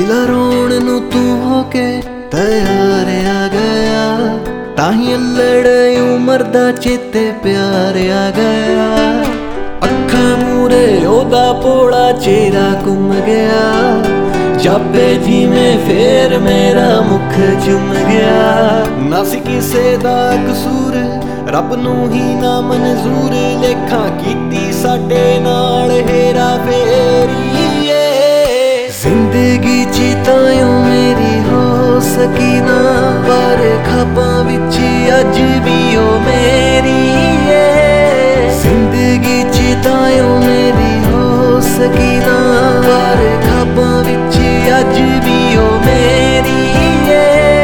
ਦਿਲ ਰੋਣ ਨੂੰ ਤੂੰ ਹੋ ਕੇ ਤਿਆਰ ਆ ਗਿਆ, ਤਾਹੀਂ ਅਲੜ ਉਮਰ ਦਾ ਚੇਤੇ ਪਿਆਰ ਆ ਗਿਆ। ਅੱਖਾਂ ਮੂਰੇ ਉਹਦਾ ਭੋਲਾ ਚਿਹਰਾ ਘੁੰਮ ਗਿਆ, ਜਾਪੇ ਜਿਵੇਂ ਫੇਰ ਮੇਰਾ ਮੁਖ ਚੁੰਮ ਗਿਆ। ਨਾ ਸੀ ਕਿਸੇ ਦਾ ਕਸੂਰ, ਰੱਬ ਨੂੰ ਹੀ ਨਾ ਮਨਜ਼ੂਰ, ਲੇਖਾਂ ਕੀਤੀ ਸਾਡੇ ਨਾਲ ਹੇਰਾ ਫੇਰੀ ਏ। ਜ਼ਿੰਦਗੀ ਚ ਤਾਈਓ ਮੇਰੀ ਹੋ ਸਕੀ ਨਾ, ਪਰ ਖਾਬਾਂ ਵਿੱਚ ਅੱਜ ਵੀ ਉਹ ਮੇਰੀ ਏ। ਜ਼ਿੰਦਗੀ ਚ ਤਾਈਓ ਮੇਰੀ ਹੋ ਸਕੀ ਨਾ, ਪਰ ਖਾਬਾਂ ਵਿੱਚ ਅੱਜ ਵੀ ਉਹ ਮੇਰੀ ਏ।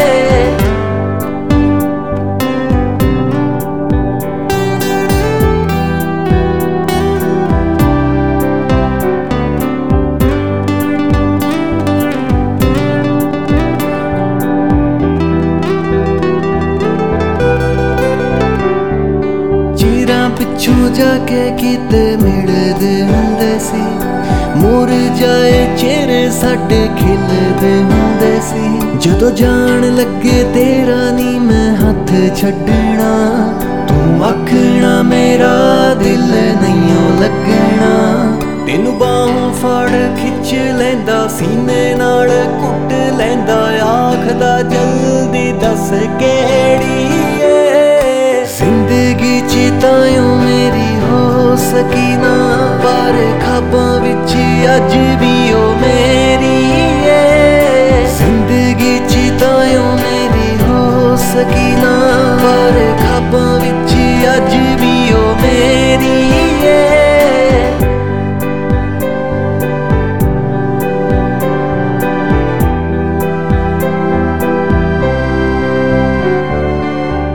ਪਿੱਛੋਂ ਜਾ ਕੇ ਕਿਤੇ ਮਿਲਦੇ ਹੁੰਦੇ ਸੀ, ਮੁਰਝਾਏ ਚਿਹਰੇ ਸਾਡੇ ਖਿਲਦੇ ਹੁੰਦੇ ਸੀ। ਜਦੋਂ ਜਾਣ ਲੱਗੇ ਤੇਰਾ ਨੀ ਮੈਂ ਹੱਥ ਛੱਡਣਾ, ਤੂੰ ਆਖਣਾ ਮੇਰਾ ਦਿਲ ਨਹੀਂਓ ਲੱਗਣਾ। ਤੈਨੂੰ ਬਾਹੋਂ ਫੜ ਖਿੱਚ ਲੈਂਦਾ, ਸੀਨੇ ਨਾਲ ਕੁੱਟ ਲੈਂਦਾ, ਆਖਦਾ ਜਲਦੀ ਦੱਸ ਕਿਹੜੀ ਏ। ਜ਼ਿੰਦਗੀ ਚ ਤਾਈਓ ਮੇਰੀ ਹੋ ਸਕੀ ਨਾ, ਪਰ ਖਾਬਾਂ ਵਿੱਚ ਅੱਜ ਵੀ ਉਹ ਮੇਰੀ ਏ। ਜ਼ਿੰਦਗੀ ਚ ਤਾਈਓ ਮੇਰੀ ਹੋ ਸਕੀ ਨਾ, ਪਰ